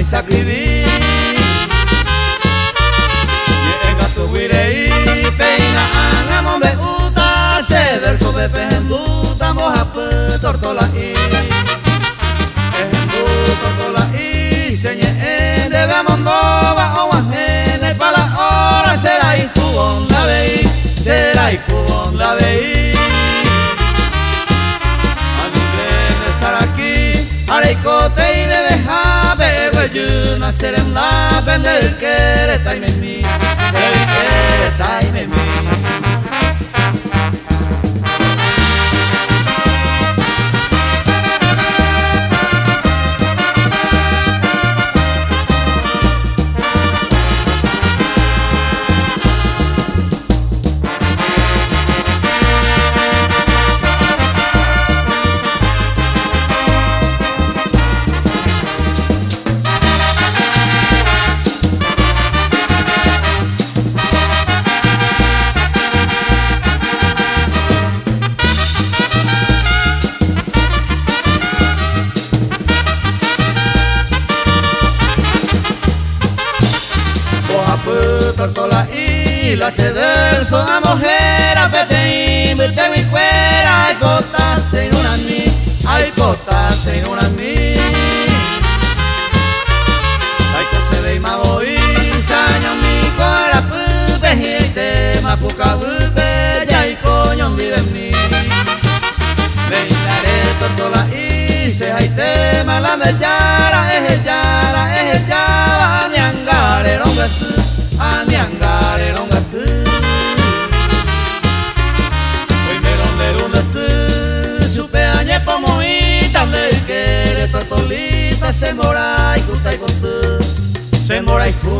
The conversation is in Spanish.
sakribi Llega tu wirei peina angamon be uta se verso be pehenduta moja pe tortola i pehendu tortola i señe debe mondova o angele para ora será y tu onda vei será y tu onda vei Areikote y de bejabe, weyuna serenda, vende el quere taime mi, el quere taime mi. Tortola y la cederso a mujer a pete vete mi fuera hay botas en una mi hay botas en una mi hay que se ve ma voy saño mi cora pupe y te ma puca pupe ya y coño vive en mí me daré tortola y se hay tema la mellara es el yara ni angare no me Andiangare non gasu Hoy me donde su Supe añe pomo y tal que tortolita se mora y cuta y botu Se mora y